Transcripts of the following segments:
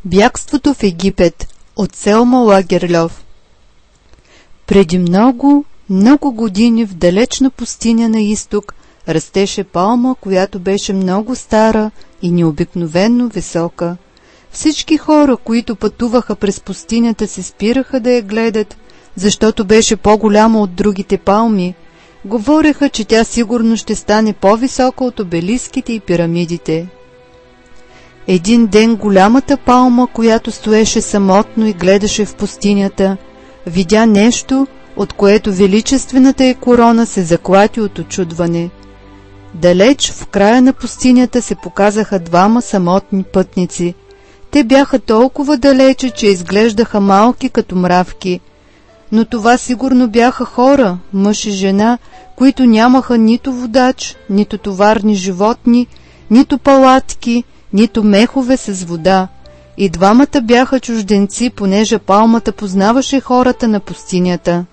Бягството в Египет от Селма Лагерльов. Преди много, много години в далечна пустиня на изток растеше палма, която беше много стара и необикновено висока. Всички хора, които пътуваха през пустинята, се спираха да я гледат, защото беше по-голяма от другите палми. Говореха, че тя сигурно ще стане по-висока от обелиските и пирамидите. Един ден голямата палма, която стоеше самотно и гледаше в пустинята, видя нещо, от което величествената й корона се заклати от очудване. Далеч в края на пустинята се показаха двама самотни пътници. Те бяха толкова далече, че изглеждаха малки като мравки. Но това сигурно бяха хора, мъж и жена, които нямаха нито водач, нито товарни животни, нито палатки, нито мехове с вода. И двамата бяха чужденци, понеже палмата познаваше хората на пустинята.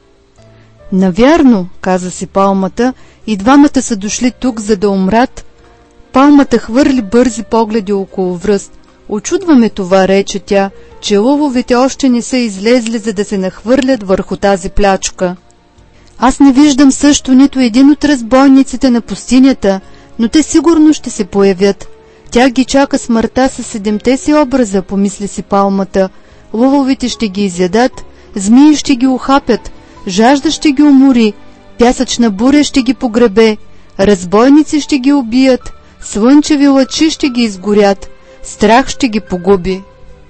Навярно, каза си палмата, и двамата са дошли тук, за да умрат. Палмата хвърли бързи погледи около връст. Очудваме това, рече тя, че лъвовете още не са излезли, за да се нахвърлят върху тази плячка. Аз не виждам също нито един от разбойниците на пустинята, но те сигурно ще се появят. Тя ги чака смъртта със 7-те си образа, помисли си палмата. Лъвовете ще ги изядат, змии ще ги ухапят, жажда ще ги умори, пясъчна буря ще ги погребе, разбойници ще ги убият, слънчеви лъчи ще ги изгорят, страх ще ги погуби.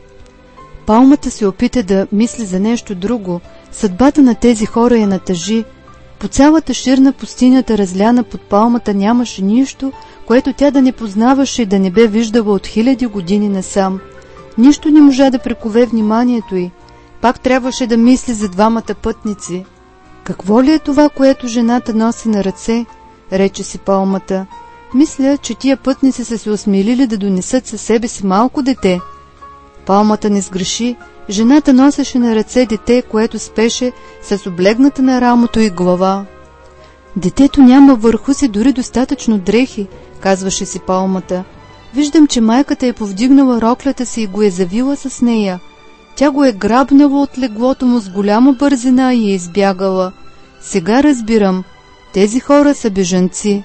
Палмата се опита да мисли за нещо друго. Съдбата на тези хора я натъжи. По цялата ширна пустинята, разляна под палмата, нямаше нищо, което тя да не познаваше и да не бе виждала от 1000 години насам. Нищо не можа да прикове вниманието й. Пак трябваше да мисли за двамата пътници. Какво ли е това, което жената носи на ръце? Рече си палмата. Мисля, че тия пътници са се осмелили да донесат със себе си малко дете. Палмата не сгреши. Жената носеше на ръце дете, което спеше с облегната на рамото й глава. Детето няма върху си дори достатъчно дрехи, казваше си палмата. Виждам, че майката е повдигнала роклята си и го е завила с нея. Тя го е грабнала от леглото му с голяма бързина и е избягала. Сега разбирам, тези хора са бежанци.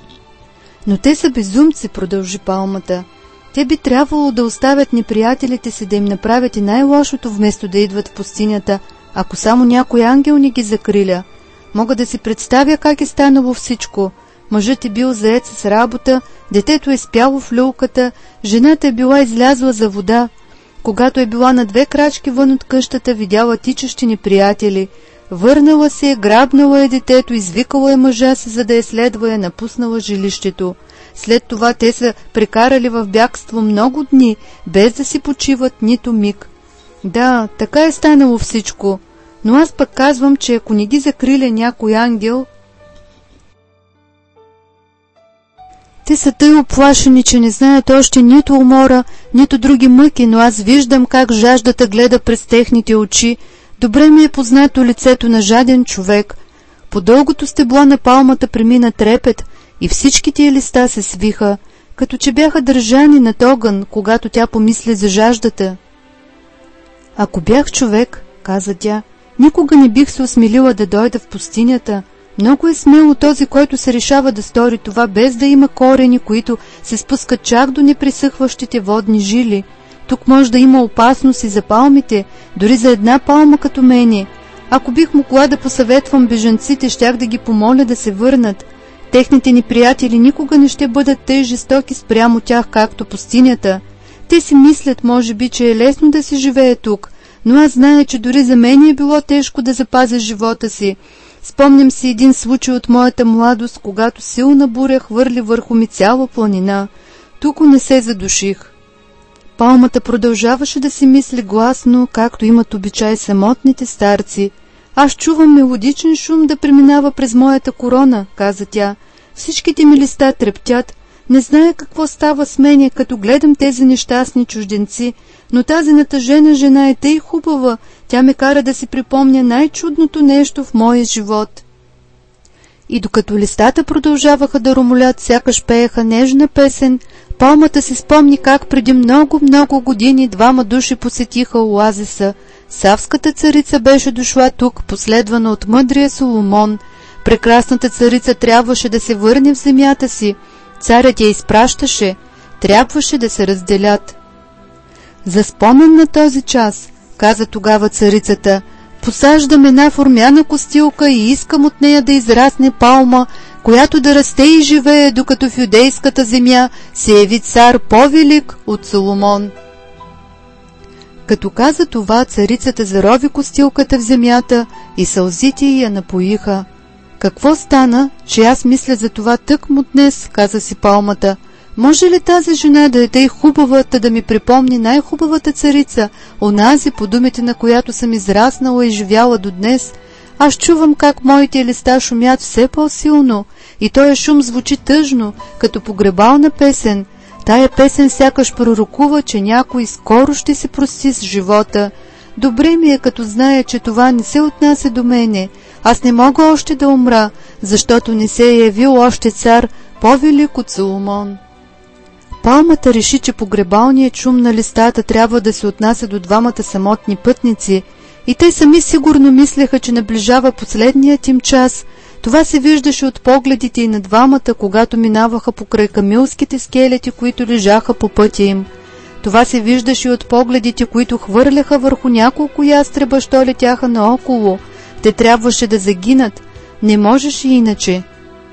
Но те са безумци, продължи палмата. Те би трябвало да оставят неприятелите си да им направят и най-лошото, вместо да идват в пустинята, ако само някой ангел не ги закриля. Мога да си представя как е станало всичко. Мъжът е бил заед с работа, детето е спяло в люлката, жената е била излязла за вода. Когато е била на 2 крачки вън от къщата, видяла тичащи неприятели. Върнала се, грабнала е детето, извикала е мъжа си, за да я следва, напуснала жилището. След това те са прекарали в бягство много дни, без да си почиват нито миг. Да, така е станало всичко, но аз пък казвам, че ако не ги закриля някой ангел, те са тъй оплашени, че не знаят още нито умора, нито други мъки, но аз виждам как жаждата гледа през техните очи. Добре ми е познато лицето на жаден човек. По дългото стебло на палмата премина трепет и всички тия листа се свиха, като че бяха държани над огън, когато тя помисли за жаждата. Ако бях човек, каза тя, никога не бих се осмелила да дойда в пустинята. Много е смело този, който се решава да стори това, без да има корени, които се спускат чак до непресъхващите водни жили. Тук може да има опасност и за палмите, дори за една палма като мене. Ако бих могла да посъветвам бежанците, щях да ги помоля да се върнат. Техните неприятели никога не ще бъдат тъй жестоки спрямо тях, както пустинята. Те си мислят, може би, че е лесно да си живее тук, но аз зная, че дори за мен е било тежко да запазя живота си. Спомням си един случай от моята младост, когато силна буря хвърли върху ми цяла планина. Тук не се задуших. Палмата продължаваше да си мисли гласно, както имат обичай самотните старци. Аз чувам мелодичен шум да преминава през моята корона, каза тя. Всичките ми листа трептят. Не зная какво става с мене, като гледам тези нещастни чужденци, но тази натъжена жена е тъй хубава, тя ме кара да си припомня най-чудното нещо в моя живот. И докато листата продължаваха да ромолят, сякаш пееха нежна песен, Палмата си спомни как преди много години двама души посетиха оазиса. Савската царица беше дошла тук, последвана от мъдрия Соломон. Прекрасната царица трябваше да се върне в земята си. Царят я изпращаше. Трябваше да се разделят. За спомен на този час, каза тогава царицата, посаждам една формяна костилка и искам от нея да израсне палма, която да расте и живее, докато в юдейската земя се яви цар по-велик от Соломон. Като каза това, царицата зарови костилката в земята и сълзите я напоиха. Какво стана, че аз мисля за това тъкмо днес, каза си палмата. Може ли тази жена да е тъй хубавата, да ми припомни най-хубавата царица, онази, по думите на която съм израснала и живяла до днес? Аз чувам как моите листа шумят все по-силно и този шум звучи тъжно, като погребална песен. Тая песен сякаш пророкува, че някой скоро ще се прости с живота. Добре ми е, като зная, че това не се отнася до мене. Аз не мога още да умра, защото не се е явил още цар, по-велик от Соломон. Палмата реши, че погребалният шум на листата трябва да се отнася до двамата самотни пътници, и те сами сигурно мислеха, че наближава последният им час. Това се виждаше от погледите и на двамата, когато минаваха покрай камилските скелети, които лежаха по пътя им. Това се виждаше от погледите, които хвърляха върху няколко ястреба, що летяха наоколо. Те трябваше да загинат. Не можеше иначе.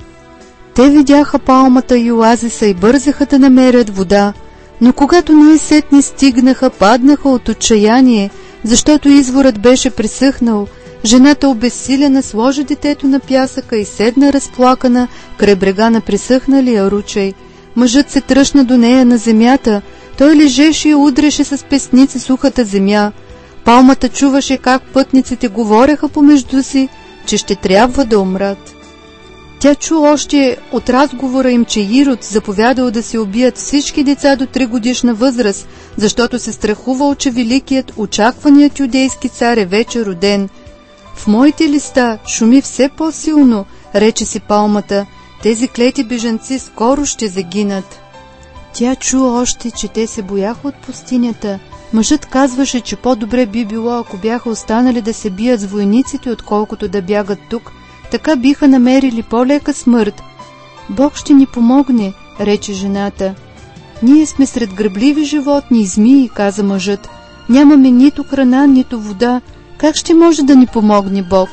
Те видяха палмата и оазиса и бързаха да намерят вода, но когато най-сетни стигнаха, паднаха от отчаяние, защото изворът беше пресъхнал. Жената обезсилена сложи детето на пясъка и седна разплакана край брега на пресъхналия ручей. Мъжът се тръшна до нея на земята. Той лежеше и удреше с песници сухата земя. Палмата чуваше как пътниците говореха помежду си, че ще трябва да умрат. Тя чу още от разговора им, че Ирод заповядал да се убият всички деца до 3-годишна възраст, защото се страхувал, че великият, очакваният юдейски цар е вече роден. В моите листа шуми все по-силно, рече си палмата. Тези клети бежанци скоро ще загинат. Тя чу още, че те се бояха от пустинята. Мъжът казваше, че по-добре би било, ако бяха останали да се бият с войниците, отколкото да бягат тук. Така биха намерили по-лека смърт. Бог ще ни помогне, рече жената. Ние сме сред грабливи животни и змии, каза мъжът. Нямаме нито храна, нито вода. Как ще може да ни помогне Бог?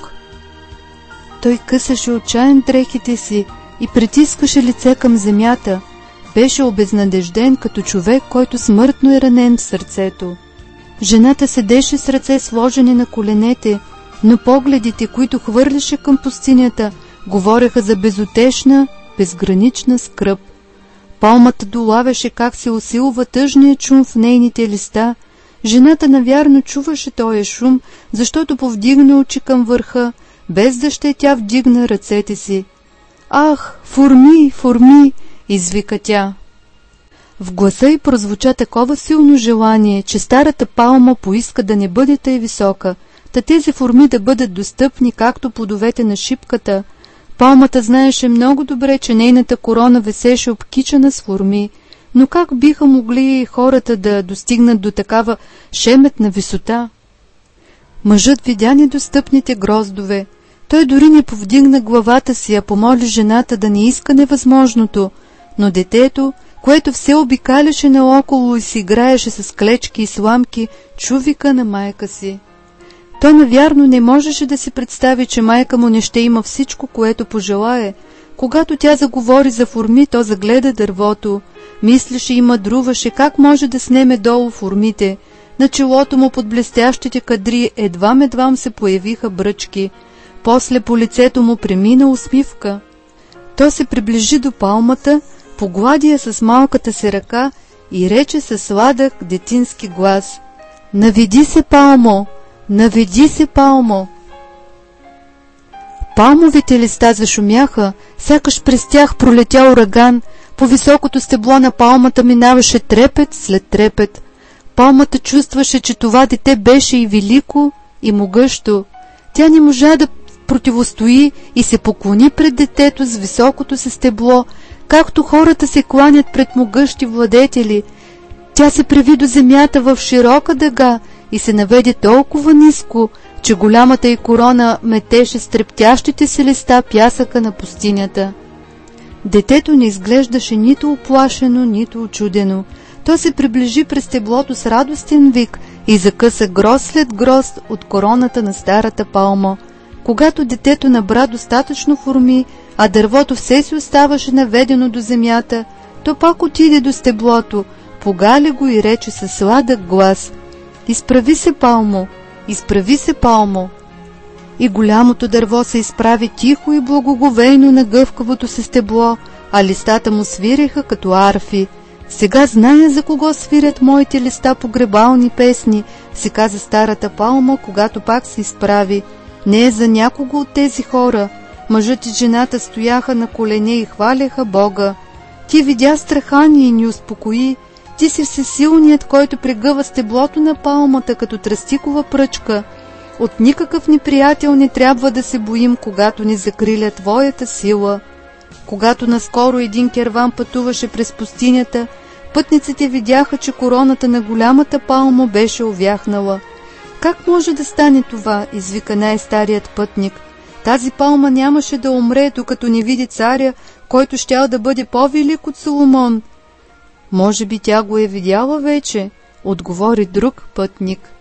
Той късаше отчаян дрехите си и притискаше лице към земята. Беше обезнадежден като човек, който смъртно е ранен в сърцето. Жената седеше с ръце сложени на коленете, но погледите, които хвърляше към пустинята, говореха за безутешна, безгранична скръб. Палмата долавяше как се усилва тъжният шум в нейните листа. Жената навярно чуваше този шум, защото повдигна очи към върха, без да ще тя вдигна ръцете си. Ах, форми, форми, извика тя. В гласа й прозвуча такова силно желание, че старата палма поиска да не бъде тъй висока, та тези форми да бъдат достъпни, както плодовете на шипката. Палмата знаеше много добре, че нейната корона висеше обкичана с форми, но как биха могли хората да достигнат до такава шеметна висота? Мъжът видя недостъпните гроздове. Той дори не повдигна главата си, а помоли жената да не иска невъзможното, но детето, което все обикаляше наоколо и си играеше с клечки и сламки, чу вика на майка си. Той навярно не можеше да си представи, че майка му не ще има всичко, което пожелае. Когато тя заговори за форми, то загледа дървото. Мислеше и мъдруваше как може да снеме долу формите. На челото му под блестящите кадри едвам се появиха бръчки. После по лицето му премина усмивка. Той се приближи до палмата, поглади я с малката си ръка и рече със сладък детински глас: „Наведи се, палмо! Наведи се, палмо!“ Палмовите листа зашумяха, сякаш през тях пролетя ураган. По високото стебло на палмата минаваше трепет след трепет. Палмата чувстваше, че това дете беше и велико, и могъщо. Тя не можа да противостои и се поклони пред детето с високото си стебло, както хората се кланят пред могъщи владетели, тя се преви до земята в широка дъга и се наведе толкова ниско, че голямата й корона метеше с трептящите си листа пясъка на пустинята. Детето не изглеждаше нито уплашено, нито очудено. То се приближи през стеблото с радостен вик и закъса гроз след гроз от короната на старата палма. Когато детето набра достатъчно форми, а дървото все си оставаше наведено до земята, то пак отиде до стеблото, погали го и рече със сладък глас: „Изправи се, палмо! Изправи се, палмо!“ И голямото дърво се изправи тихо и благоговейно на гъвкавото се стебло, а листата му свиреха като арфи. „Сега зная за кого свирят моите листа погребални песни“, си каза старата палма, когато пак се изправи. „Не е за някого от тези хора.“ Мъжът и жената стояха на колене и хваляха Бога. „Ти видя страха ни и ни успокои. Ти си всесилният, който прегъва стеблото на палмата като тръстикова пръчка. От никакъв неприятел не трябва да се боим, когато ни закриля твоята сила.“ Когато наскоро един керван пътуваше през пустинята, пътниците видяха, че короната на голямата палма беше увяхнала. „Как може да стане това?“ извика най-старият пътник. „Тази палма нямаше да умре, докато не види царя, който щял да бъде по-велик от Соломон.“ „Може би тя го е видяла вече“, отговори друг пътник.